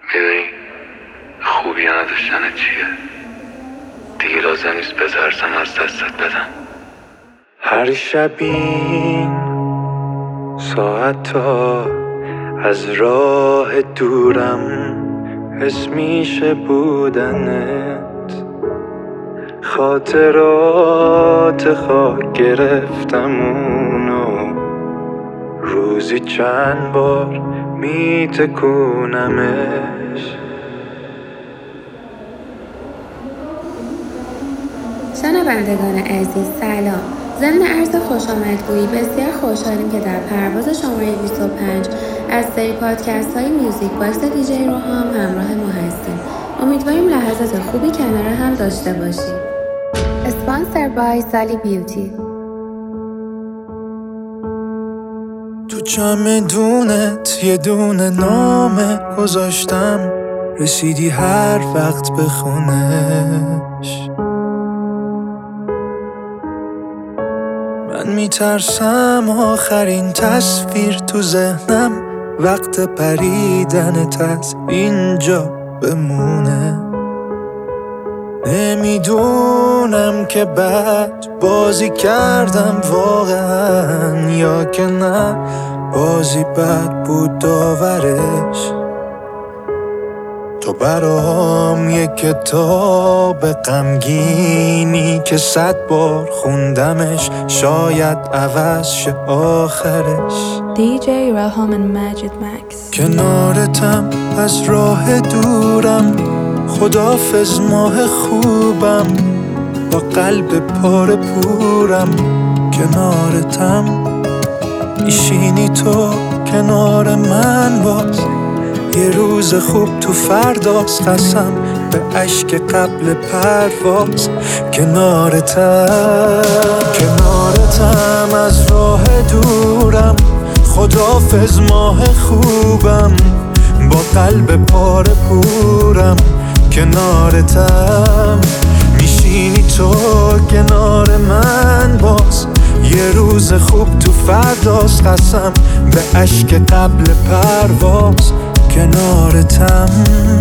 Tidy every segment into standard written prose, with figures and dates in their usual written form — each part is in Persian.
میدونی خوبی نداشتن چیه؟ دیگه لازم نیست بترسم از دستت بدم. هر شب این ساعت تا از راه دورم حس میشه بودنت، خاطرات خاک گرفتم اونو روزی چند بار میتکونمش. شنوندگان عزیز سلام. ضمن عرض خوش آمدگویی بسیار خوشحالیم که در پرواز شماره 25 از سری پادکست های میوزیک باکس دیجی روحام همراه ما هستیم. امیدواریم لحظات خوبی کنار هم داشته باشیم. اسپانسر بای سالی بیوتی. تو چمدونت یه دونه نامه گذاشتم، رسیدی هر وقت بخونش. من میترسم آخرین تصویر تو ذهنم وقت پریدنت از اینجا بمونه. نمیدونم که بد بازی کردم واقعا یا که نه بازی بد بود داورش. تو برام یک کتاب غمگینی که 100 بار خوندمش شاید عوض شه آخرش. دیجی روحام and Magic Max. کنارتم از راه دورم، خدافظ ماه خوبم، با قلب پاره پورم. کنارتم میشینی تو کنار من باز، یه روز خوب تو فرداست قسم به اشک قبل پرواز. کنارتم از راه دورم، خدافظ ماه خوبم، با قلب پاره پورم. کنارتم میشینی تو کنار من باز، یه روز خوب تو فرداست قسم به اشک قبل پرواز. کنارتم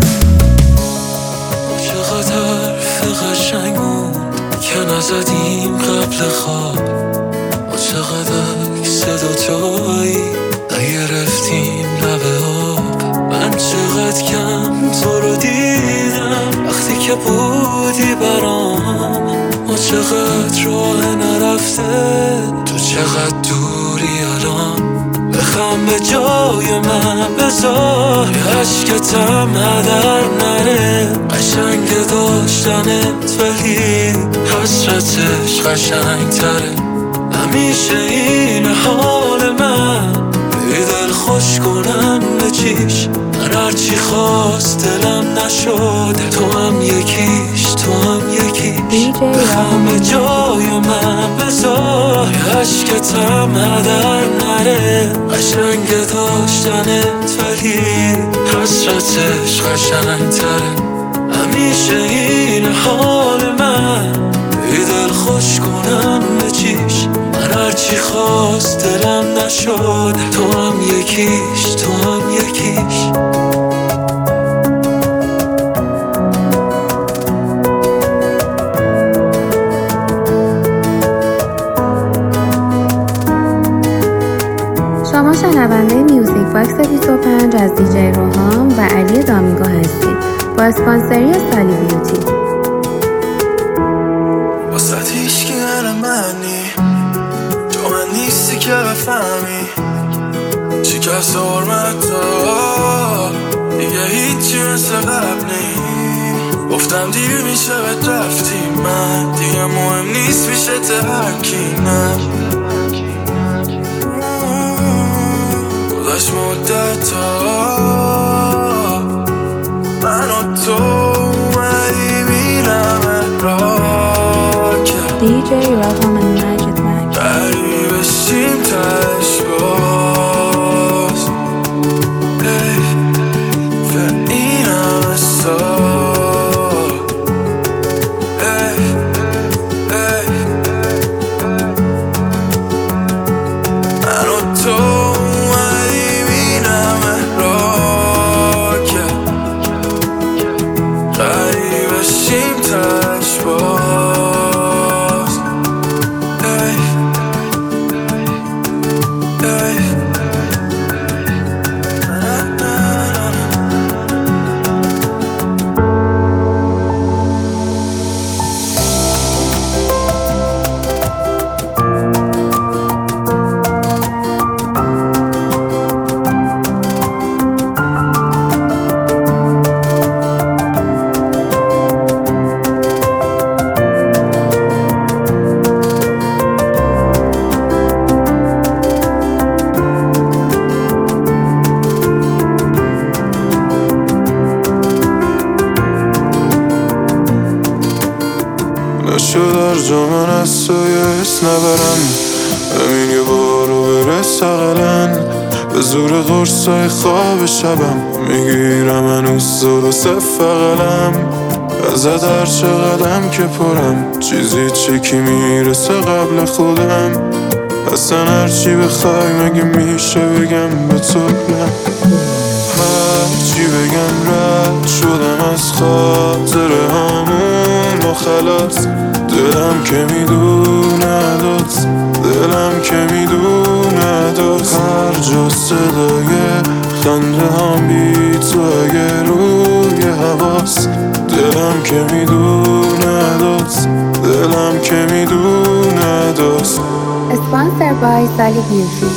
چقدر قشنگ بود که نزدیم قبل خواب، ما چقدر صدا تویی نگرفتیم لبه آب. من چقدر کم تو رو دیدم وقتی که بودی برام، ما چقدر راه نرفته تو چقدر دوری الان. بخم به جای من بذار عشقتم هدر نره، قشنگ داشتنت ولی حسرتش قشنگ تره. همیشه این حال من بی دل خوش کنم به چیش، من هرچی خواست دلم نشده تو هم یکیش تو هم یکیش. بخم به جای من بذار عشقتم هدر نره، قشنگ داشتنت ولی حسرتش قشنگ تره. همیشه این حال من بی دل خوش کنم به چیش، من هرچی خواست دلم نشد تو هم یکیش تو هم یکیش. شما شنونده میوزیک باکس 25 از دیجی روحام و علی دامینگو هستید با اسپانسری سالی بیوتی. واسه هیچکی غیر منی، تو من نیستی که بفهمی شکست حرمتا دیگه هیچی مثل قبلی. گفتم دیر میشه بهت رفتی، من دیگه مهم نیست میشه ترکی. نه گذاشت مدتا من و تو اومدی میرم را کرد دیجی روحام and Magic Max. بری بشیم تش باز به این همه سال. من و تو اومدی میرم را کرد جا من از تو یس نبرم، همین یه بارو برس اقلن به زور قرصای خواب شبم میگیرم هنوز درست فقلم ازت هر چقدرم که پرم چیزی چکی میرسه قبل خودم اصلا هرچی بخوای مگه میشه بگم به تو نه هرچی بگم رد شدم از خاطر همون و خلاص دلم که میدونه داد دلم که میدونه داد هر جا صدای خنده هم بی تو اگه روی حواس دلم که میدونه داد دلم که میدونه داد Sponsored by Sally Beauty.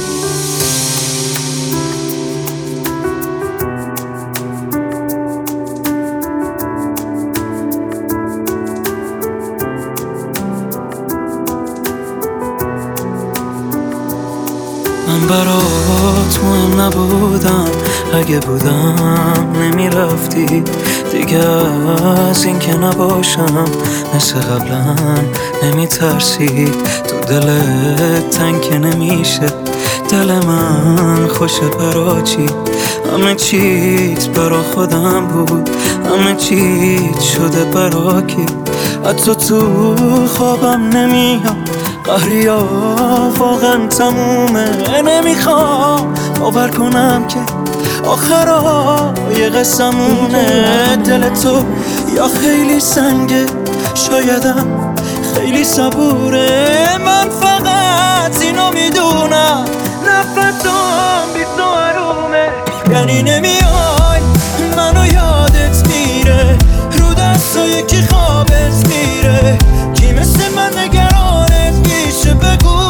من برات مهم نبودم، اگه بودم نمیرفتی دیگه از این که نباشم مثل قبلا نمیترسی تو دلت تنگ که نمیشه دل من خوشه برا چی همه چیت برا خودم بود همه چیت شده برا کی حتی تو خوابم نمیام قهریا واقعا تمومه نمیخوام باور کنم که آخرای قسمونه دل تو یا خیلی سنگه شایدم خیلی صبوره من فقط اینو میدونم نفسم بی تو حرومه یعنی نمیای منو یادت میره رو دستای کی خوابت میره کی مثل من نگرانت میشه بگو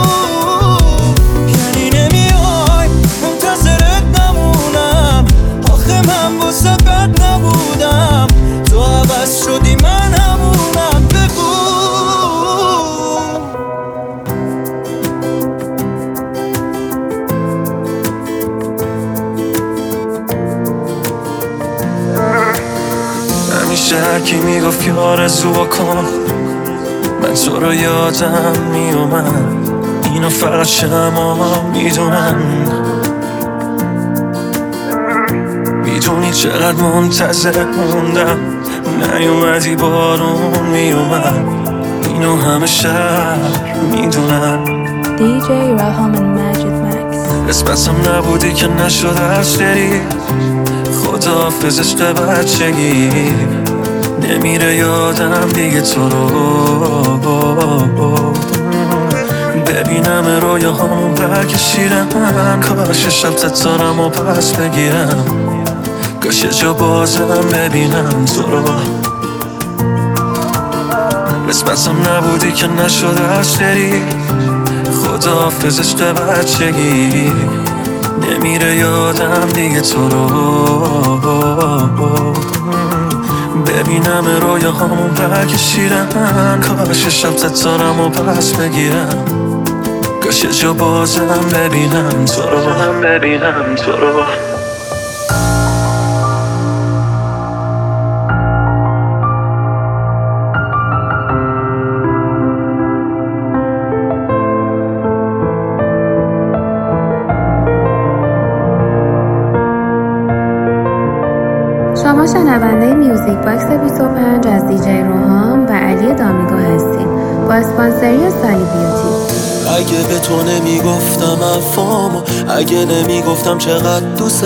یعنی نمیای منتظرت نمونم آخه من واسه بد نبودم تو عوض شدی من همونم بگو همیشه هرکی میگفت که آرزو کن من تو رو یادم میومد اینو فقط شما میدونن میدونی چقدر منتظر موندم نیومدی بارون میومد اینو همه شهر میدونن DJ Raham and Magic Max. قسمتم نبودی که نشده از بری خداحافظ عشق بچگی نمیره یادم دیگه تو رو ببینم رویاهامو برکشیدم کاش شب تتارم و پس بگیرم کاش جا بازم ببینم تو رو قسمتم نبودی که نشده از بری خداحافظ عشق بچگی نمیره یادم دیگه تو رو ببینم رویاهامو برکشیدم کاش شب تتارم و پس بگیرم کاش جا بازم ببینم تو رو شما شنونده میوزیک باکس 25 از دیجی روحام و علی دامیگو هستید با اسپانسری سالی بیوتی. اگه به تو نمیگفتم افامو اگه نمیگفتم چقدر دوست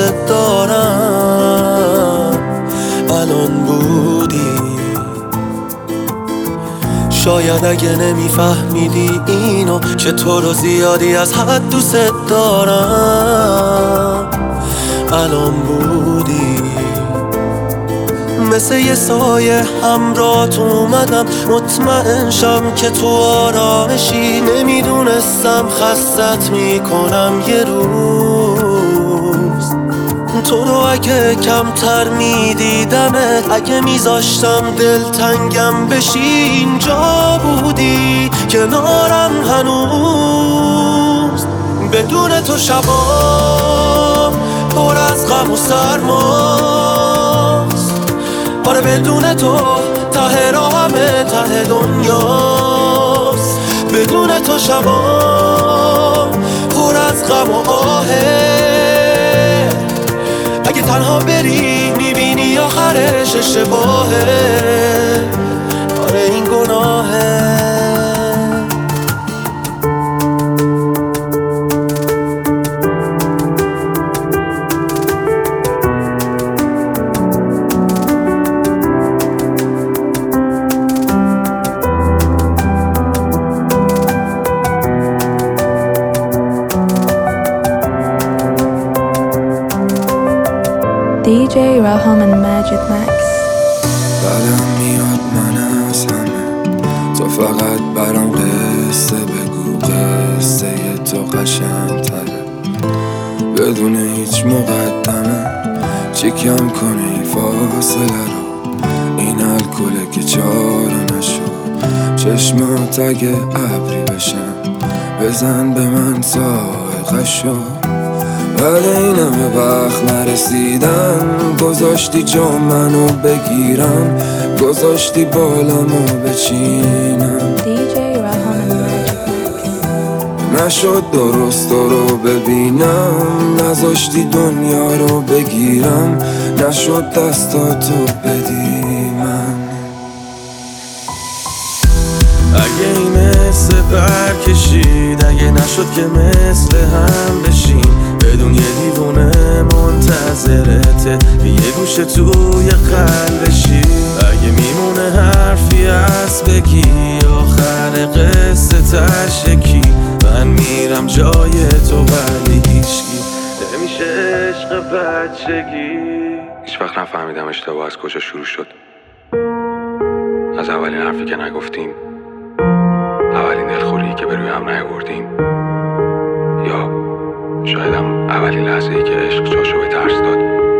دارم الان بودی شاید اگه نمیفهمیدی اینو که تو رو زیادی از حد دوست دارم الان بودی مثل یه سایه همراهت اومدم مطمئن شم که تو آرامشی نمیدونستم خستت میکنم یه روز تو رو اگه کمتر میدیدمت اگه میذاشتم دلتنگم بشی اینجا بودی کنارم هنوز بدون تو شبام پر از غم و سرماست آره بدون تو راهمه ته دنیاست. بدون تو شبام پر از غم و آهه. اگه تنها بری میبینی آخرش اشتباهه. آره این گناهه. DJ Raham and Majid Max. بعدم میاد من از همه، تو فقط برام قصه بگو، قصه تو قشنگ تره بدون هیچ مقدمه. چی کم کنی فاصله رو، این الکله که چاره نشو. چشمات اگه ابری بشن بزن به من سائقشو. بعد این همه وقت نرسیدم، گذاشتی جا منو بگیرم، گذاشتی بالمو بچینم. DJ Raham and Majid Max. نشد درست رو ببینم، نذاشتی دنیا رو بگیرم، نشد دستاتو بدی من. اگه این حس برکشید، اگه نشد که مثل هم بشین، بدون یه دیوونه منتظرته یه گوشه توی قلبشی. اگه میمونه حرفی هست بگی، آخر قصه تشکی. من میرم جای تو ولی هیچکی نمیشه عشق بچگی. هیچ وقت نفهمیدم اشتباه از کجا شروع شد. از اولین حرفی که نگفتیم، اولین دلخوری که به روی هم نیاوردیم، یا شایدم اولین لحظه‌ای که عشق جاشو به ترس داد.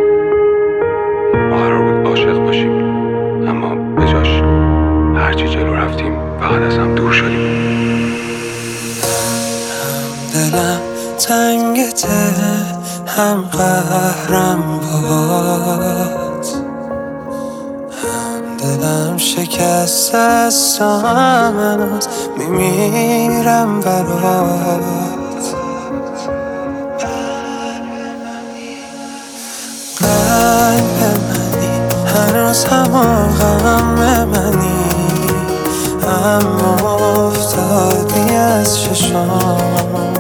ما قرار بود عاشق باشیم، اما به جاش هرچی جلو رفتیم فقط از هم دور شدیم. دلم تنگته، هم قهرم باد، هم دلم شکست است و هم هنوز میمیرم برات. قلب منی هنوز همون غم منی، اما افتادی از چشام.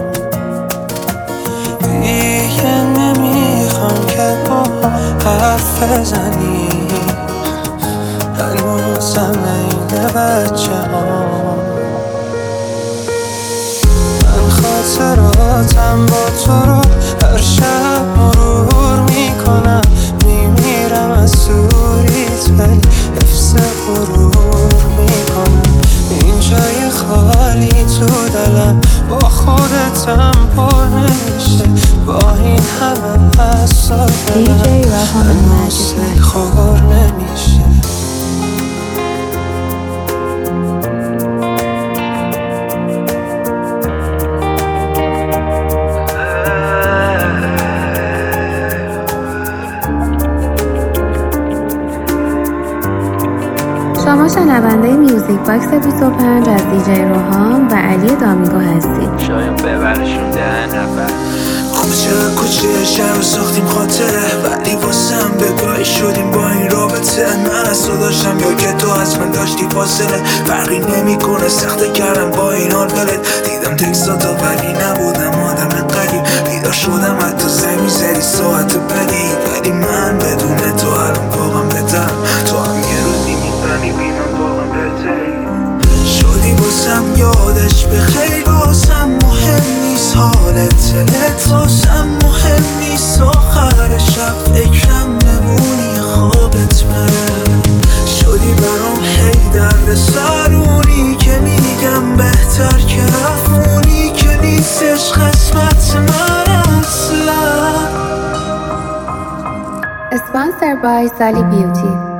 دیگه نمیخوام که با حرف بزنی، هنوزم این بچه ها. من خاطراتم با تو رو هر شب مرور میکنم، میمیرم از سوریت ولی حفظ غرور میکنم. این جای خالی تو دلم با خودتم پر نمیشه، با این همه حساب DJ Raham and Majid Max. خور نمیشه. شما شنونده میوزیک باکس 25 از دیجی روحام و علی دامینگو هستید. شاید ببرشون 10 نفر. کوچه شهر ساختیم خاطره، ولی واسم بگاهی شدیم با این رابطه. من از تو داشتم یا که تو از من داشتی فاصله، فرقی نمی کنه سخته کردم با این حال دلت. دیدم تکساتو ولی نبودم آدم قریب، بیدار شدم حتی زنگ میزدی ساعت بدی. ولی من بدون تو الان واقعا بهترم، تو هم یه روزی میفهمی بینم واقعا بهتری شدی. واسم یادش به خیلی واسم مهم نیست حالت دلت، واسم مهم نیست آخر شب فکرم نمونی خوابت بره. شدی برام هی درد سرونی که میگم بهتر که رفونی، که نیستش قسمت من اصلا. اسپانسر بای سالی بیوتی.